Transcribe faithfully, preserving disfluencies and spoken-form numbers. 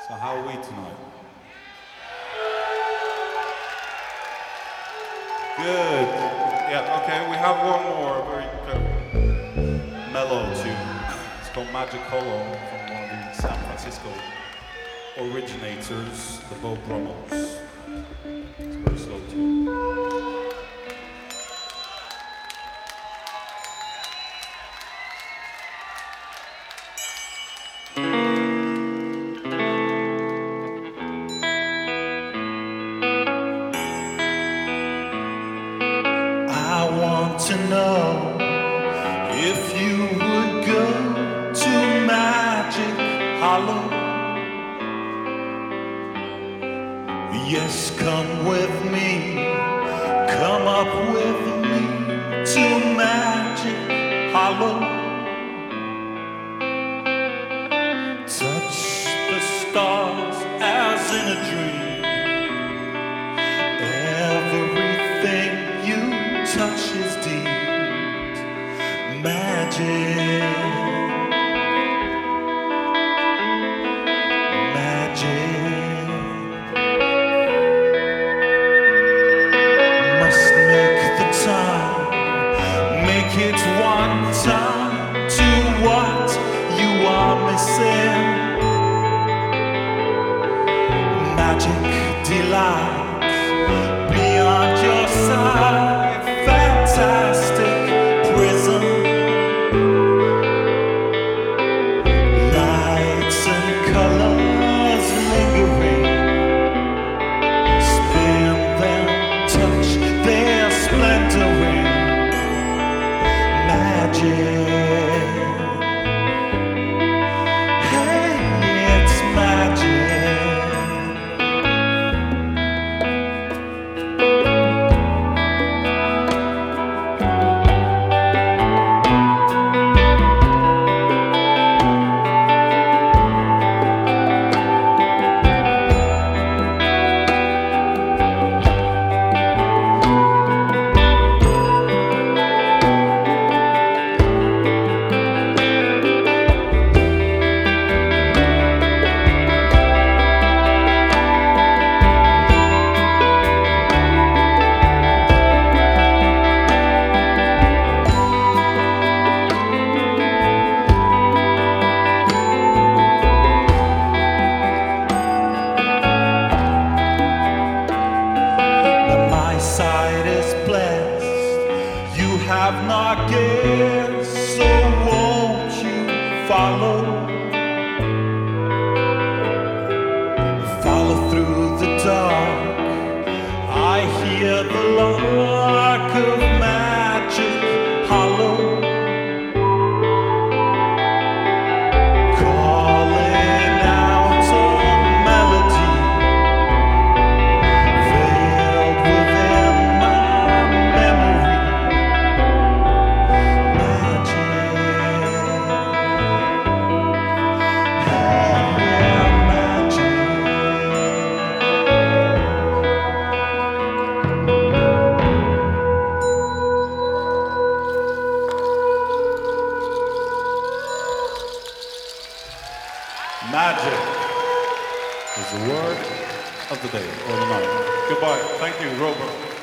So how are we tonight? Good. Yeah, okay, we have one more very kind of mellow tune. It's called Magic Hollow from one of the San Francisco originators, the Beau Brummels. It's a very slow tune. I want to know if you would go to Magic Hollow. Yes, come with me, come up with me to Magic Hollow. Touch the stars as in a dream. Everything you touch is deep magic, magic. Must make the time, make it one time to what you are missing. Magic delights beyond your sight, fantastic prism, lights and colors lingering, spin them, touch their splendor in magic. Hey, it's magic. You have not guessed, so won't you follow? Follow through the dark. I hear the lark of Magic Hollow, calling out a melody veiled within my memory. Magic is the word of the day or the night. Goodbye. Thank you, Robert.